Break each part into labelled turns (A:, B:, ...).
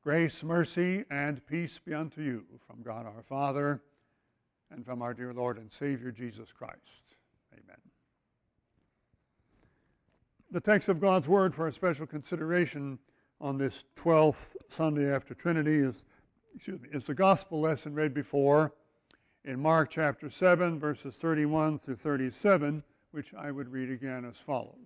A: Grace, mercy, and peace be unto you from God our Father and from our dear Lord and Savior Jesus Christ. Amen. The text of God's Word for a special consideration on this 12th Sunday after Trinity is the gospel lesson read before in Mark chapter 7, verses 31 through 37, which I would read again as follows.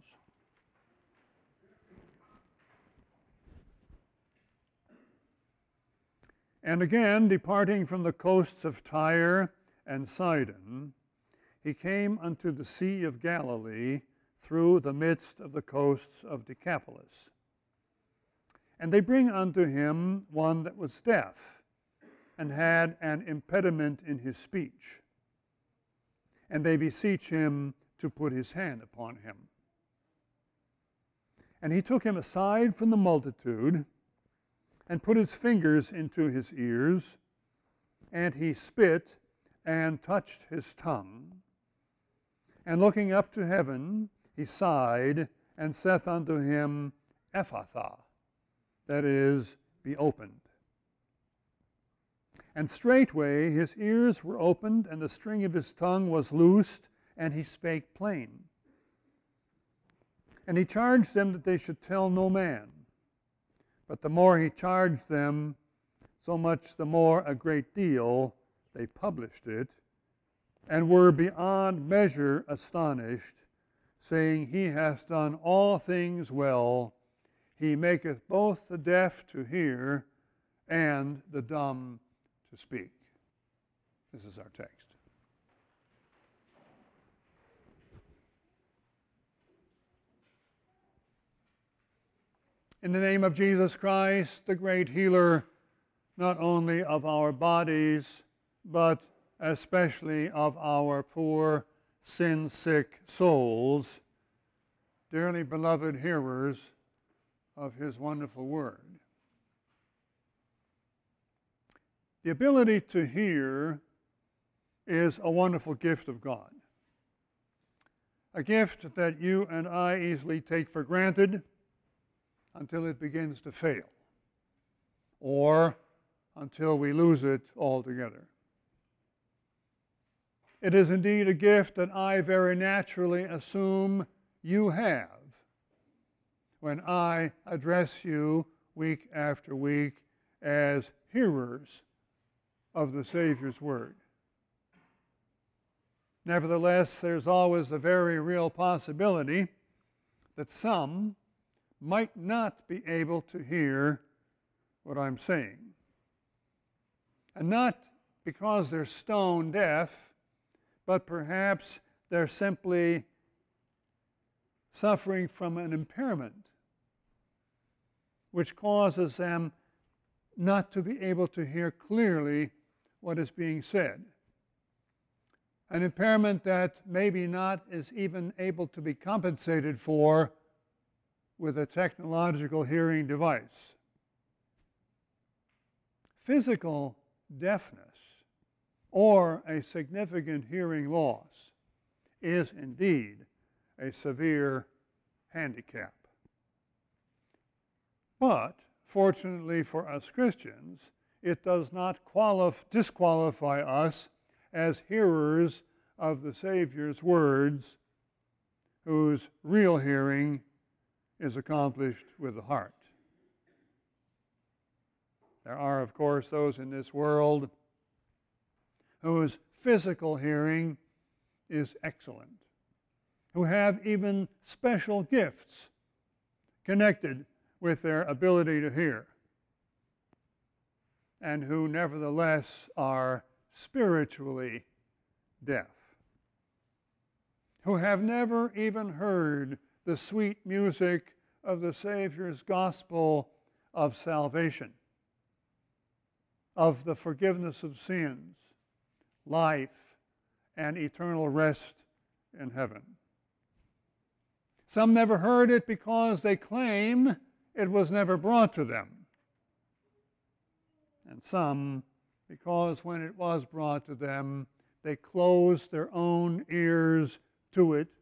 A: And again, departing from the coasts of Tyre and Sidon, he came unto the Sea of Galilee through the midst of the coasts of Decapolis. And they bring unto him one that was deaf, and had an impediment in his speech. And they beseech him to put his hand upon him. And he took him aside from the multitude, and put his fingers into his ears, and he spit and touched his tongue. And looking up to heaven, he sighed, and saith unto him, Ephphatha, that is, be opened. And straightway his ears were opened, and the string of his tongue was loosed, and he spake plain. And he charged them that they should tell no man. But the more he charged them, so much the more a great deal they published it, and were beyond measure astonished, saying, He hath done all things well. He maketh both the deaf to hear and the dumb to speak. This is our text. In the name of Jesus Christ, the great healer, not only of our bodies, but especially of our poor, sin-sick souls, dearly beloved hearers of His wonderful word. The ability to hear is a wonderful gift of God, a gift that you and I easily take for granted until it begins to fail, or until we lose it altogether. It is indeed a gift that I very naturally assume you have when I address you week after week as hearers of the Savior's Word. Nevertheless, there's always a very real possibility that some might not be able to hear what I'm saying. And not because they're stone deaf, but perhaps they're simply suffering from an impairment which causes them not to be able to hear clearly what is being said. An impairment that maybe not is even able to be compensated for with a technological hearing device. Physical deafness or a significant hearing loss is indeed a severe handicap. But, fortunately for us Christians, it does not disqualify us as hearers of the Savior's words, whose real hearing is accomplished with the heart. There are, of course, those in this world whose physical hearing is excellent, who have even special gifts connected with their ability to hear, and who nevertheless are spiritually deaf, who have never even heard the sweet music of the Savior's gospel of salvation, of the forgiveness of sins, life, and eternal rest in heaven. Some never heard it because they claim it was never brought to them. And some, because when it was brought to them, they closed their own ears to it,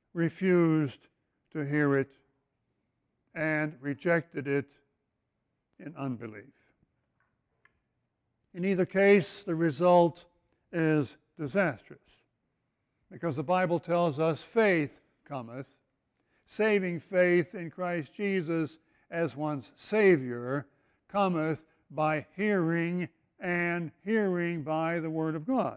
A: refused to hear it, and rejected it in unbelief. In either case, the result is disastrous, because the Bible tells us faith cometh, saving faith in Christ Jesus as one's Savior cometh by hearing, and hearing by the Word of God.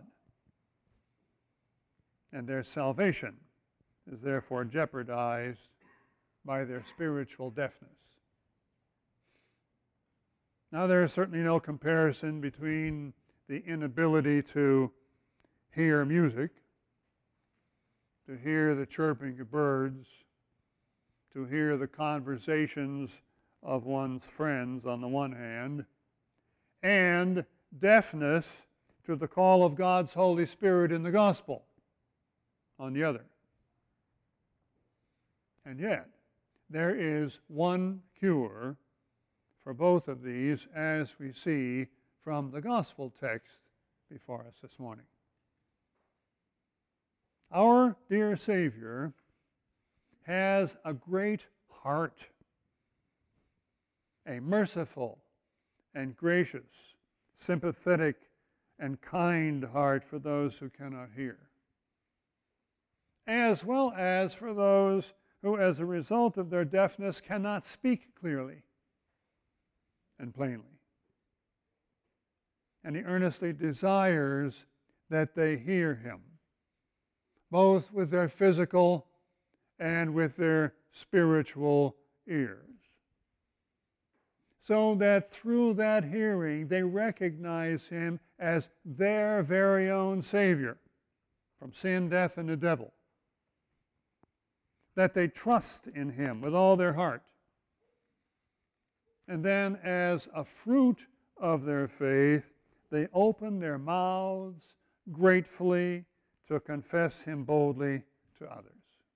A: And their salvation is therefore jeopardized by their spiritual deafness. Now, there is certainly no comparison between the inability to hear music, to hear the chirping of birds, to hear the conversations of one's friends on the one hand, and deafness to the call of God's Holy Spirit in the gospel on the other. And yet, there is one cure for both of these, as we see from the gospel text before us this morning. Our dear Savior has a great heart, a merciful and gracious, sympathetic and kind heart for those who cannot hear, as well as for those who, as a result of their deafness, cannot speak clearly and plainly. And he earnestly desires that they hear him, both with their physical and with their spiritual ears, so that through that hearing they recognize him as their very own Savior from sin, death, and the devil, that they trust in him with all their heart. And then, as a fruit of their faith, they open their mouths gratefully to confess him boldly to others.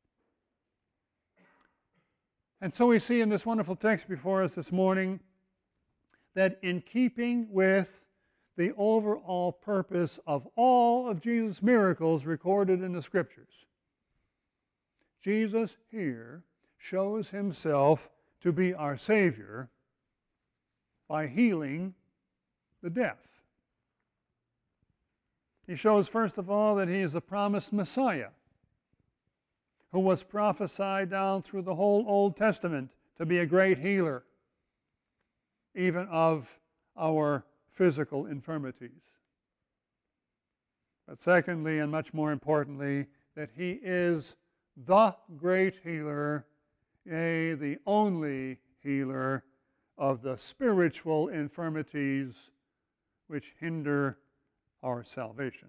A: And so we see in this wonderful text before us this morning that in keeping with the overall purpose of all of Jesus' miracles recorded in the Scriptures, Jesus here shows himself to be our Savior by healing the deaf. He shows, first of all, that he is the promised Messiah, who was prophesied down through the whole Old Testament to be a great healer, even of our physical infirmities. But secondly, and much more importantly, that he is the great healer, yea, the only healer of the spiritual infirmities which hinder our salvation.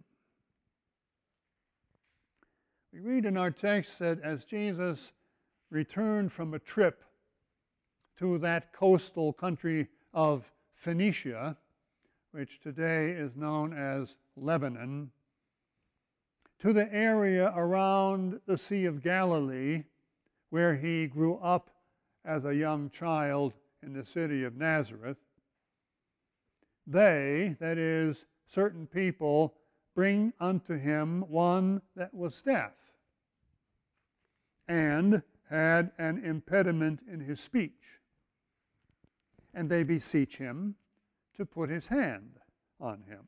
A: We read in our text that as Jesus returned from a trip to that coastal country of Phoenicia, which today is known as Lebanon, to the area around the Sea of Galilee, where he grew up as a young child in the city of Nazareth, they, that is, certain people, bring unto him one that was deaf and had an impediment in his speech. And they beseech him to put his hand on him.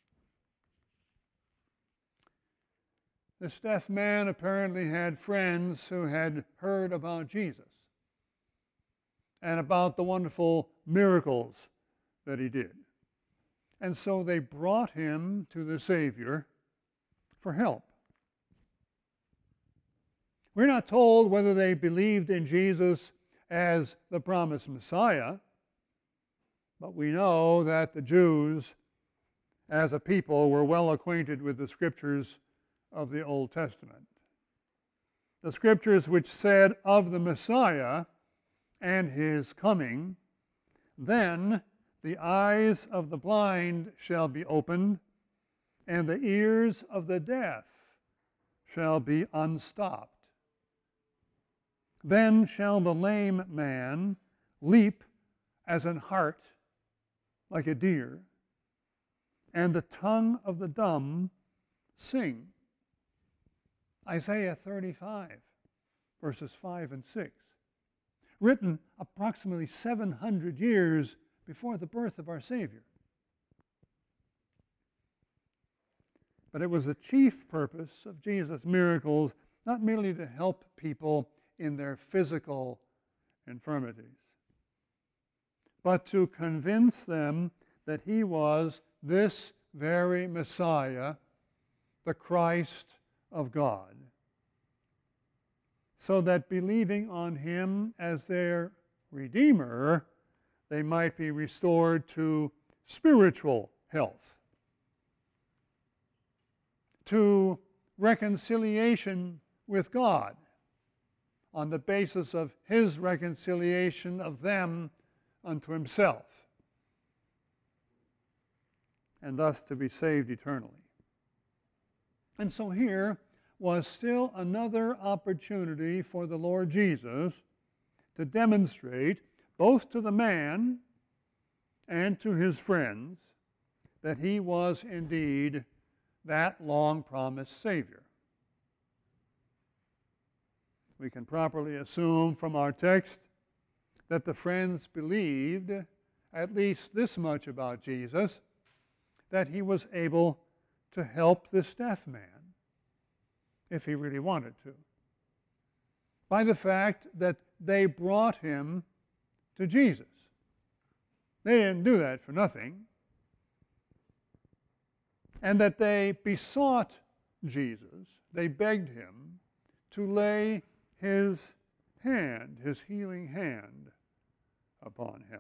A: This deaf man apparently had friends who had heard about Jesus and about the wonderful miracles that he did. And so they brought him to the Savior for help. We're not told whether they believed in Jesus as the promised Messiah, but we know that the Jews, as a people, were well acquainted with the Scriptures of the Old Testament. The Scriptures which said of the Messiah and his coming, then the eyes of the blind shall be opened, and the ears of the deaf shall be unstopped. Then shall the lame man leap as an hart like a deer, and the tongue of the dumb sing. Isaiah 35, verses 5 and 6. Written approximately 700 years before the birth of our Savior. But it was the chief purpose of Jesus' miracles not merely to help people in their physical infirmities, but to convince them that he was this very Messiah, the Christ of God, so that believing on him as their Redeemer, they might be restored to spiritual health, to reconciliation with God on the basis of his reconciliation of them unto himself, and thus to be saved eternally. And so here was still another opportunity for the Lord Jesus to demonstrate both to the man and to his friends that he was indeed that long-promised Savior. We can properly assume from our text that the friends believed at least this much about Jesus, that he was able to help this deaf man if he really wanted to, by the fact that they brought him to Jesus. They didn't do that for nothing. And that they besought Jesus, they begged him to lay his hand, his healing hand, upon him.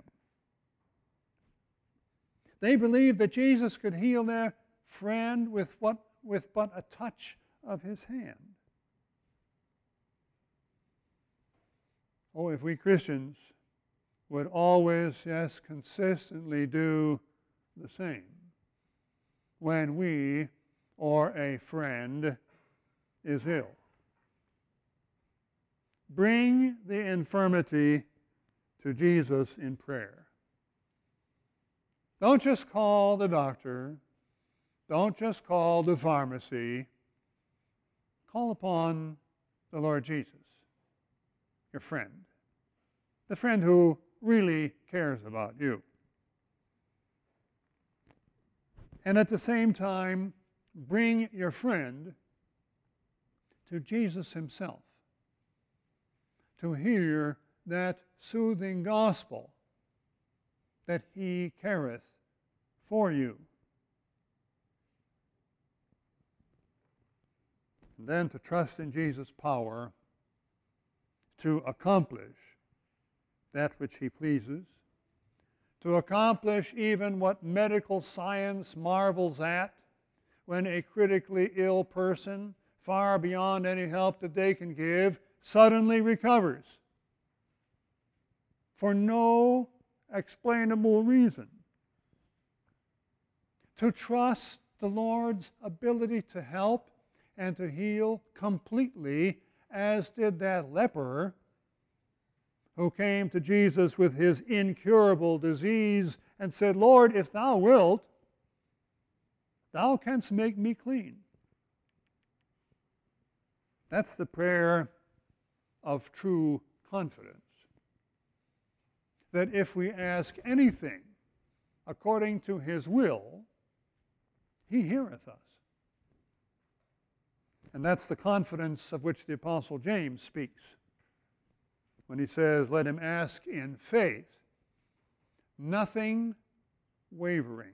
A: They believed that Jesus could heal their friend with but a touch of his hand. Oh, if we Christians would always, yes, consistently do the same when we or a friend is ill. Bring the infirmity to Jesus in prayer. Don't just call the doctor. Don't just call the pharmacy. Call upon the Lord Jesus, your friend, the friend who really cares about you. And at the same time, bring your friend to Jesus himself to hear that soothing gospel that he careth for you. And then to trust in Jesus' power to accomplish that which he pleases, to accomplish even what medical science marvels at when a critically ill person, far beyond any help that they can give, suddenly recovers for no explainable reason. To trust the Lord's ability to help and to heal completely, as did that leper who came to Jesus with his incurable disease and said, Lord, if thou wilt, thou canst make me clean. That's the prayer of true confidence. That if we ask anything according to his will, he heareth us. And that's the confidence of which the Apostle James speaks when he says, let him ask in faith, nothing wavering.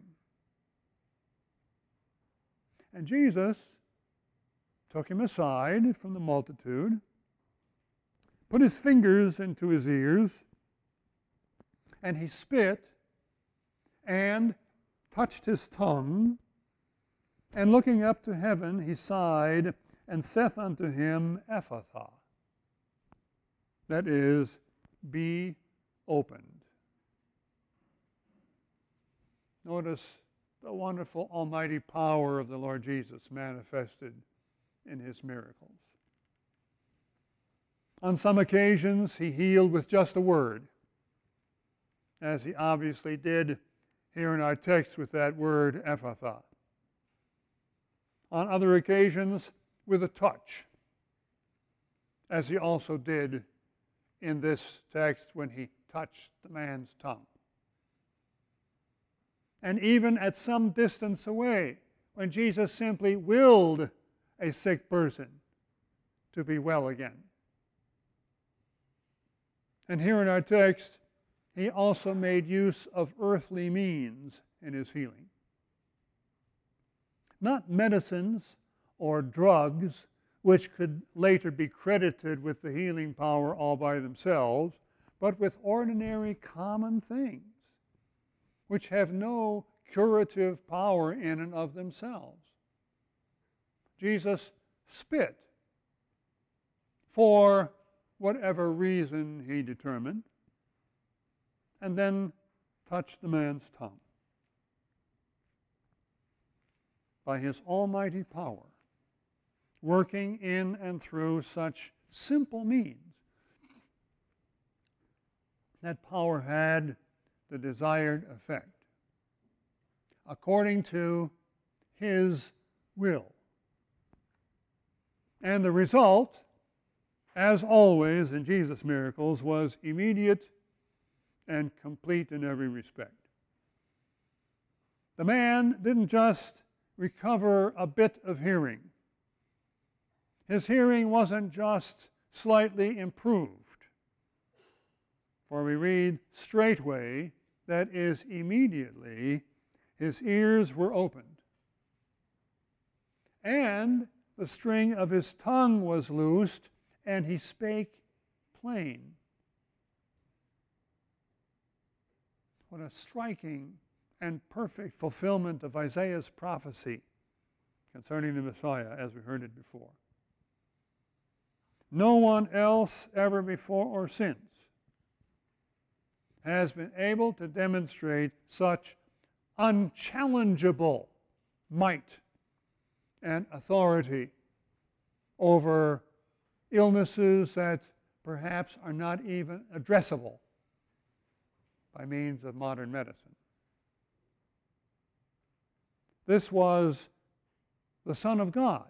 A: And Jesus took him aside from the multitude, put his fingers into his ears, and he spit and touched his tongue, and looking up to heaven, he sighed and saith unto him, Ephphatha, that is, be opened. Notice the wonderful almighty power of the Lord Jesus manifested in his miracles. On some occasions, he healed with just a word, as he obviously did here in our text with that word, Ephphatha. On other occasions, with a touch, as he also did in this text when he touched the man's tongue. and even at some distance away, when Jesus simply willed a sick person to be well again. And here in our text, he also made use of earthly means in his healing. Not medicines or drugs, which could later be credited with the healing power all by themselves, but with ordinary common things, which have no curative power in and of themselves. Jesus spit for whatever reason he determined, and then touched the man's tongue. By his almighty power, working in and through such simple means, that power had the desired effect, according to his will. And the result, as always in Jesus' miracles, was immediate and complete in every respect. The man didn't just recover a bit of hearing. His hearing wasn't just slightly improved, for we read straightway, that is, immediately, his ears were opened, and the string of his tongue was loosed, and he spake plain. What a striking and perfect fulfillment of Isaiah's prophecy concerning the Messiah, as we heard it before. No one else ever before or since has been able to demonstrate such unchallengeable might and authority over illnesses that perhaps are not even addressable by means of modern medicine. This was the Son of God.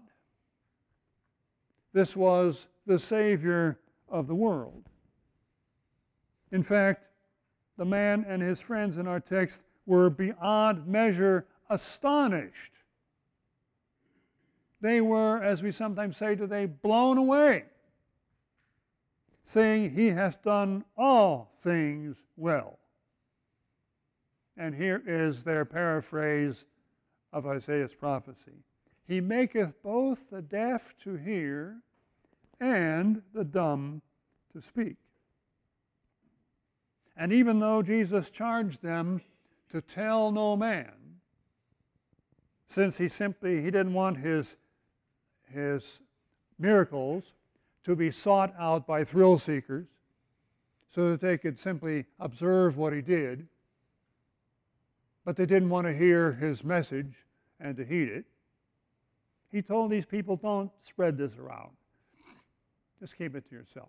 A: This was the Savior of the world. In fact, the man and his friends in our text were beyond measure astonished. They were, as we sometimes say today, blown away, saying, "He hath done all things well." And here is their paraphrase of Isaiah's prophecy. He maketh both the deaf to hear and the dumb to speak. And even though Jesus charged them to tell no man, since he didn't want his miracles to be sought out by thrill seekers so that they could simply observe what he did, but they didn't want to hear his message and to heed it, he told these people, don't spread this around. Just keep it to yourself.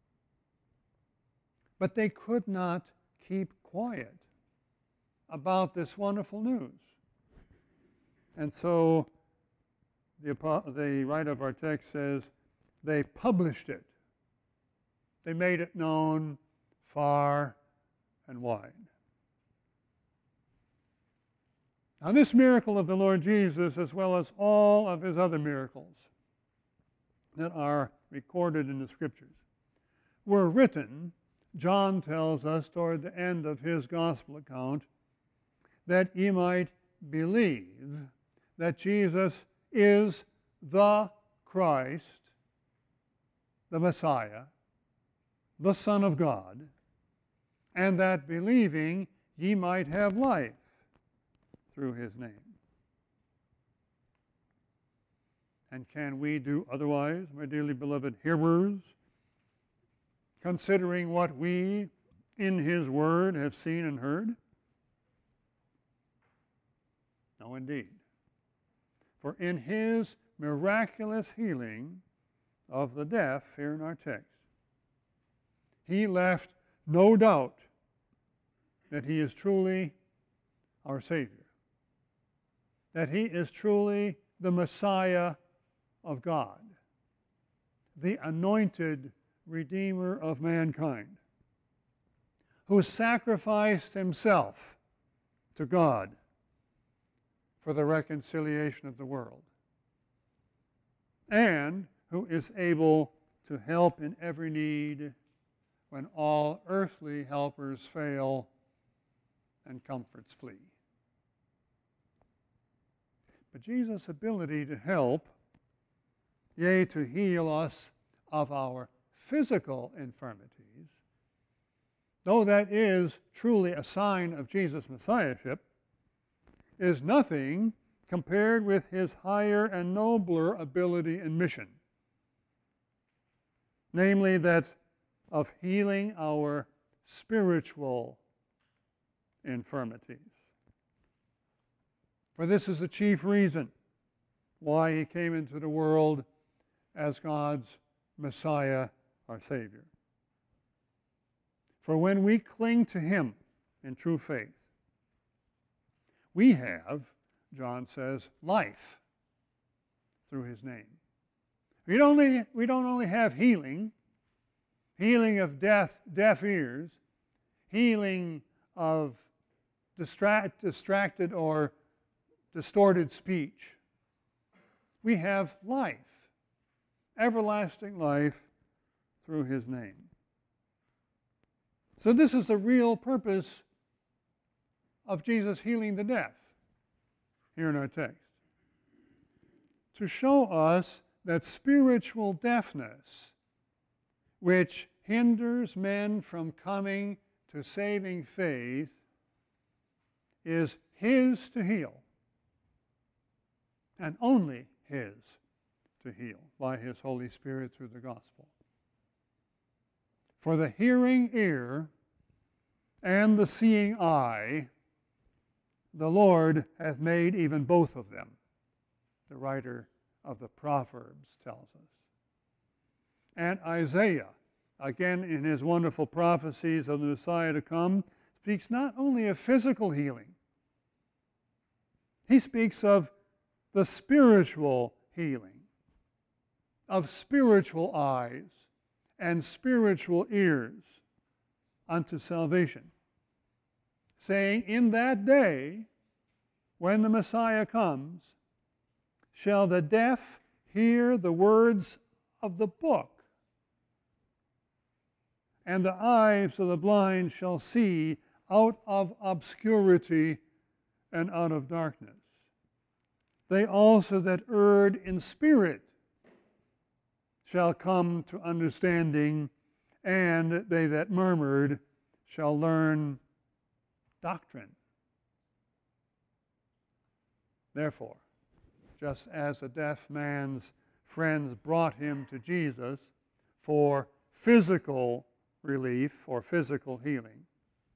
A: But they could not keep quiet about this wonderful news. And so the writer of our text says they published it. They made it known far and wide. Now, this miracle of the Lord Jesus, as well as all of his other miracles that are recorded in the Scriptures, were written, John tells us toward the end of his gospel account, that ye might believe that Jesus is the Christ, the Messiah, the Son of God, and that believing ye might have life through his name. And can we do otherwise, my dearly beloved hearers, considering what we in his word have seen and heard? No, indeed. For in his miraculous healing of the deaf here in our text, he left no doubt that he is truly our Savior, that he is truly the Messiah of God, the anointed Redeemer of mankind, who sacrificed himself to God for the reconciliation of the world, and who is able to help in every need when all earthly helpers fail and comforts flee. But Jesus' ability to help, yea, to heal us of our physical infirmities, though that is truly a sign of Jesus' Messiahship, is nothing compared with his higher and nobler ability and mission, namely that of healing our spiritual infirmities. For this is the chief reason why he came into the world as God's Messiah, our Savior. For when we cling to him in true faith, we have, John says, life through his name. We don't only have healing of deaf ears, healing of distracted or distorted speech. We have life, everlasting life through his name. So this is the real purpose of Jesus healing the deaf here in our text. To show us that spiritual deafness, which hinders men from coming to saving faith, is his to heal, and only his to heal by his Holy Spirit through the gospel. For the hearing ear and the seeing eye, the Lord hath made even both of them, the writer of the Proverbs tells us. And Isaiah, again in his wonderful prophecies of the Messiah to come, speaks not only of physical healing, he speaks of the spiritual healing, of spiritual eyes and spiritual ears unto salvation, saying, in that day, when the Messiah comes, shall the deaf hear the words of the book, and the eyes of the blind shall see out of obscurity and out of darkness. They also that erred in spirit shall come to understanding, and they that murmured shall learn doctrine. Therefore, just as a deaf man's friends brought him to Jesus for physical relief or physical healing,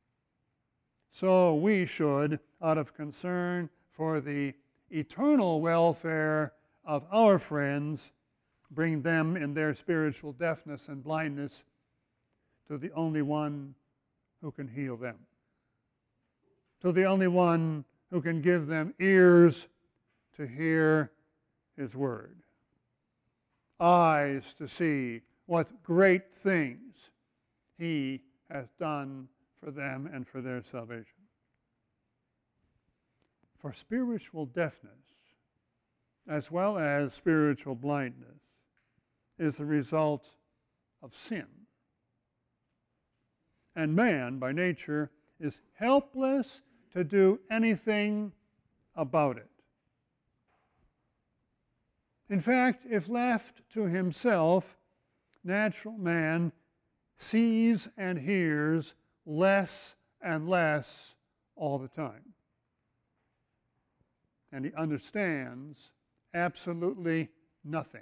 A: so we should, out of concern for the eternal welfare of our friends, bring them in their spiritual deafness and blindness to the only one who can heal them, to the only one who can give them ears to hear his word, eyes to see what great things he has done for them and for their salvation. For spiritual deafness, as well as spiritual blindness, is the result of sin. And man, by nature, is helpless to do anything about it. In fact, if left to himself, natural man sees and hears less and less all the time. And he understands absolutely nothing.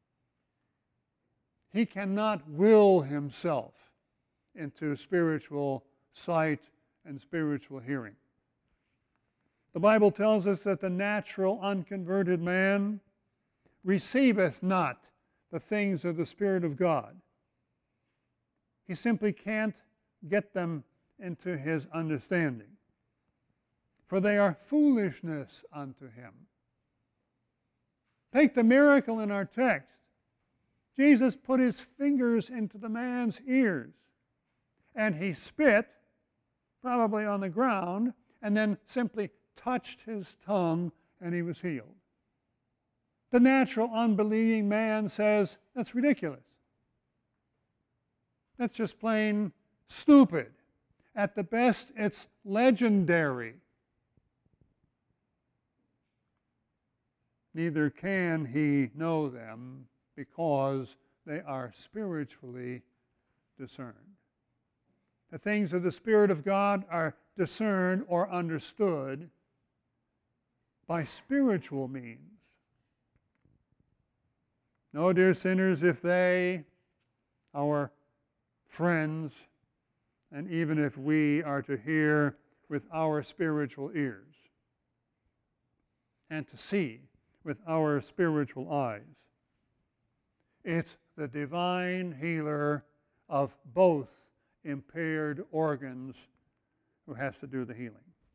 A: He cannot will himself into spiritual sight and spiritual hearing. The Bible tells us that the natural unconverted man receiveth not the things of the Spirit of God. He simply can't get them into his understanding, for they are foolishness unto him. Take the miracle in our text. Jesus put his fingers into the man's ears, and he spit, probably on the ground, and then simply touched his tongue and he was healed. The natural, unbelieving man says, that's ridiculous. That's just plain stupid. At the best, it's legendary. Neither can he know them because they are spiritually discerned. The things of the Spirit of God are discerned or understood by spiritual means. No, dear sinners, if they, our friends, and even if we are to hear with our spiritual ears and to see with our spiritual eyes, it's the divine healer of both impaired organs who has to do the healing.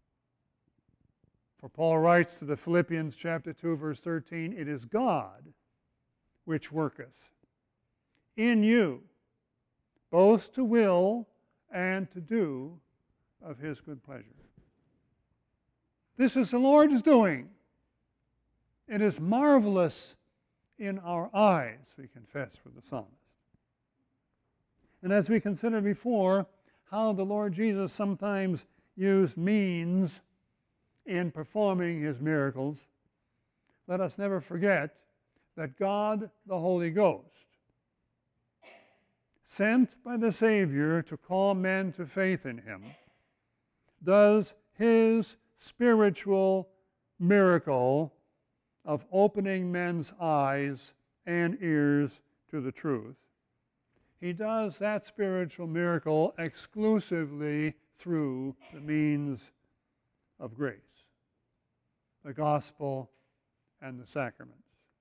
A: For Paul writes to the Philippians chapter 2, verse 13, it is God which worketh in you both to will and to do of his good pleasure. This is the Lord's doing. It is marvelous in our eyes, we confess with the psalmist. And as we considered before, how the Lord Jesus sometimes used means in performing his miracles, let us never forget that God, the Holy Ghost, sent by the Savior to call men to faith in him, does his spiritual miracle of opening men's eyes and ears to the truth. He does that spiritual miracle exclusively through the means of grace, the gospel and the sacraments.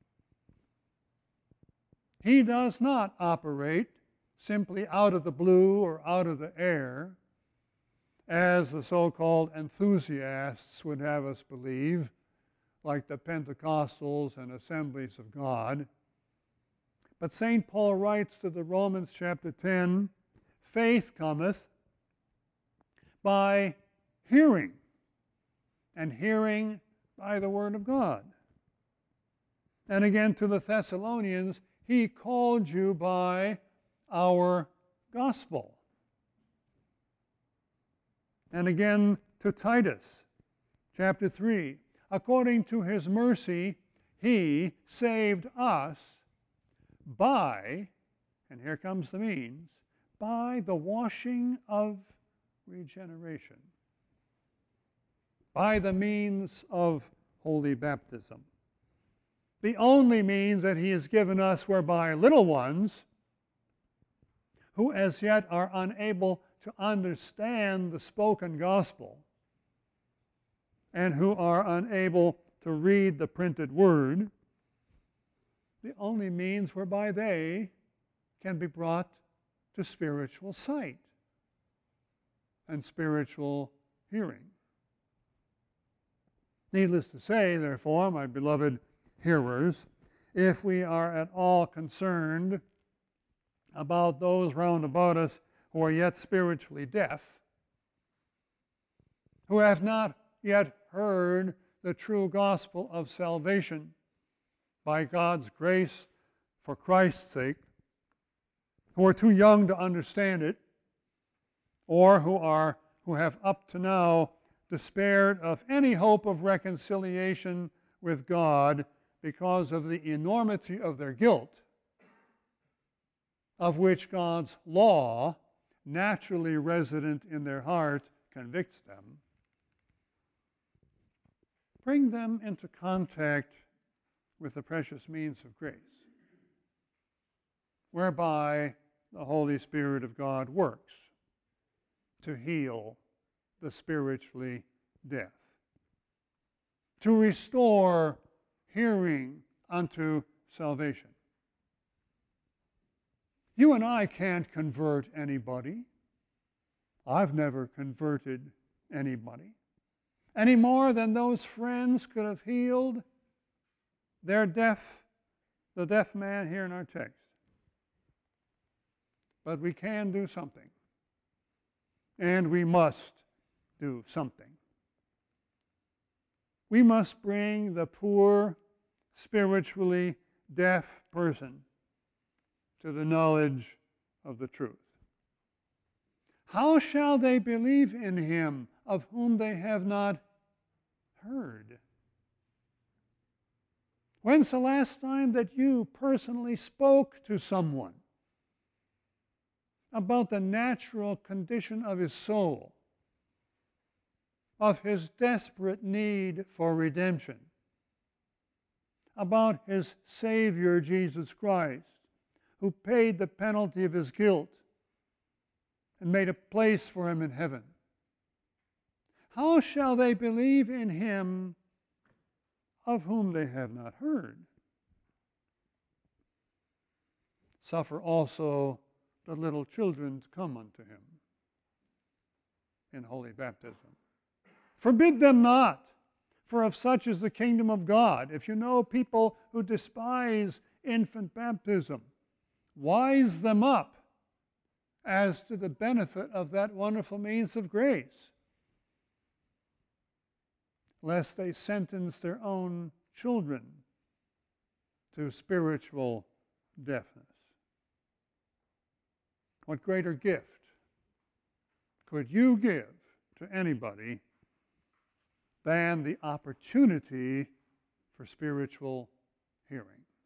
A: He does not operate simply out of the blue or out of the air, as the so-called enthusiasts would have us believe, like the Pentecostals and Assemblies of God. But St. Paul writes to the Romans chapter 10, faith cometh by hearing, and hearing by the word of God. And again to the Thessalonians, he called you by our gospel. And again to Titus chapter 3, according to his mercy, he saved us by, and here comes the means, by the washing of regeneration, by the means of holy baptism. The only means that he has given us whereby little ones, who as yet are unable to understand the spoken gospel, and who are unable to read the printed word, the only means whereby they can be brought to spiritual sight and spiritual hearing. Needless to say, therefore, my beloved hearers, if we are at all concerned about those round about us who are yet spiritually deaf, who have not yet heard the true gospel of salvation by God's grace for Christ's sake, who are too young to understand it, or who have up to now despaired of any hope of reconciliation with God because of the enormity of their guilt, of which God's law, naturally resident in their heart, convicts them, bring them into contact with the precious means of grace, whereby the Holy Spirit of God works to heal the spiritually deaf, to restore hearing unto salvation. You and I can't convert anybody. I've never converted anybody, any more than those friends could have healed the deaf man here in our text. But we can do something, and we must do something. we must bring the poor, spiritually deaf person to the knowledge of the truth. How shall they believe in him of whom they have not heard? When's the last time that you personally spoke to someone about the natural condition of his soul, of his desperate need for redemption, about his Savior, Jesus Christ, who paid the penalty of his guilt and made a place for him in heaven? How shall they believe in him of whom they have not heard? Suffer also the little children to come unto him in holy baptism. Forbid them not, for of such is the kingdom of God. If you know people who despise infant baptism, wise them up as to the benefit of that wonderful means of grace, lest they sentence their own children to spiritual deafness. What greater gift could you give to anybody than the opportunity for spiritual hearing?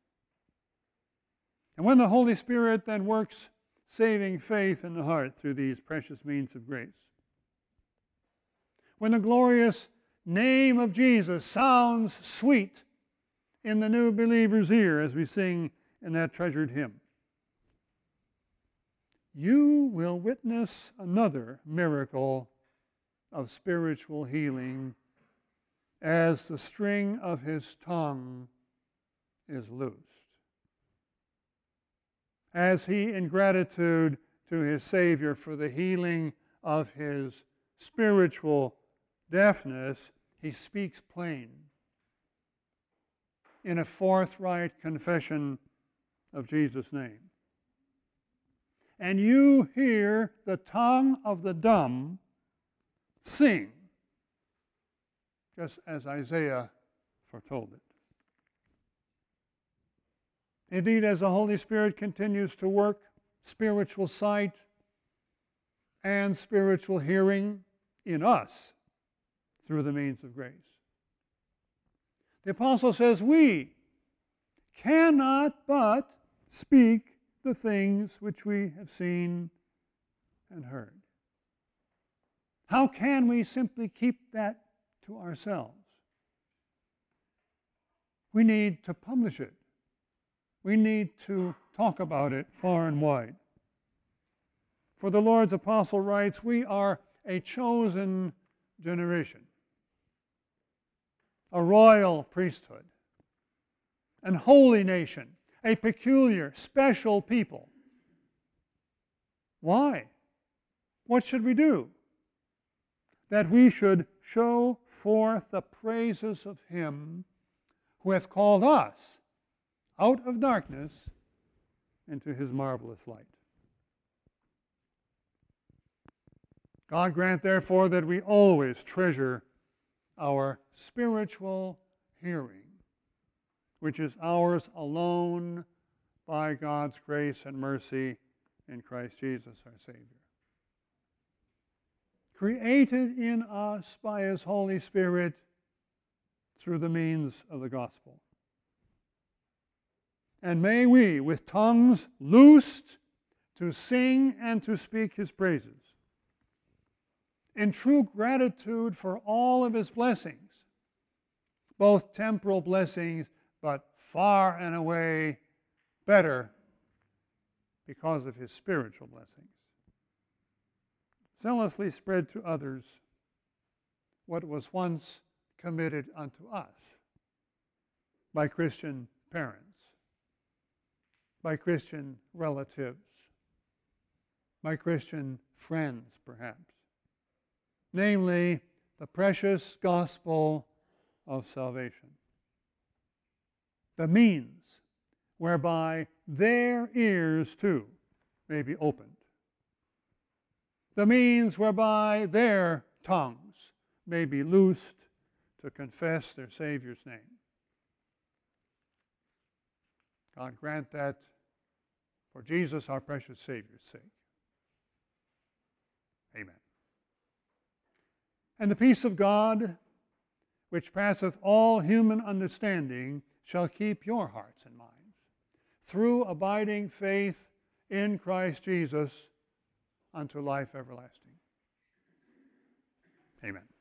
A: And when the Holy Spirit then works saving faith in the heart through these precious means of grace, when the glorious name of Jesus sounds sweet in the new believer's ear as we sing in that treasured hymn, you will witness another miracle of spiritual healing as the string of his tongue is loosed. As he, in gratitude to his Savior for the healing of his spiritual deafness, he speaks plain in a forthright confession of Jesus' name. And you hear the tongue of the dumb sing, just as Isaiah foretold it. Indeed, as the Holy Spirit continues to work spiritual sight and spiritual hearing in us through the means of grace, the apostle says we cannot but speak the things which we have seen and heard. How can we simply keep that to ourselves? We need to publish it. We need to talk about it far and wide. For the Lord's apostle writes, we are a chosen generation, a royal priesthood, an holy nation, a peculiar, special people. Why? What should we do? That we should show forth the praises of him who hath called us out of darkness into his marvelous light. God grant, therefore, that we always treasure our spiritual hearing, which is ours alone by God's grace and mercy in Christ Jesus our Savior. Created in us by his Holy Spirit through the means of the gospel. And may we, with tongues loosed to sing and to speak his praises, in true gratitude for all of his blessings, both temporal blessings, but far and away better because of his spiritual blessings, zealously spread to others what was once committed unto us by Christian parents, by Christian relatives, by Christian friends, perhaps. Namely, the precious gospel of salvation. The means whereby their ears too may be opened. The means whereby their tongues may be loosed to confess their Savior's name. God grant that for Jesus, our precious Savior's sake. Amen. And the peace of God, which passeth all human understanding, shall keep your hearts and minds through abiding faith in Christ Jesus unto life everlasting. Amen.